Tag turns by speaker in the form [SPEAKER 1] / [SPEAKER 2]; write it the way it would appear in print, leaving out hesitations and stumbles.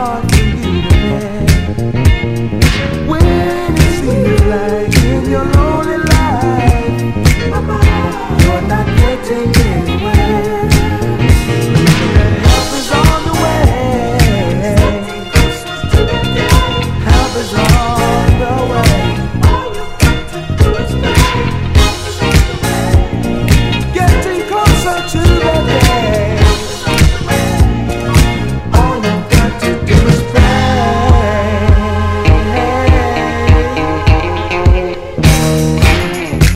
[SPEAKER 1] hard for you to bear. When it seems like in your lonely life you're not getting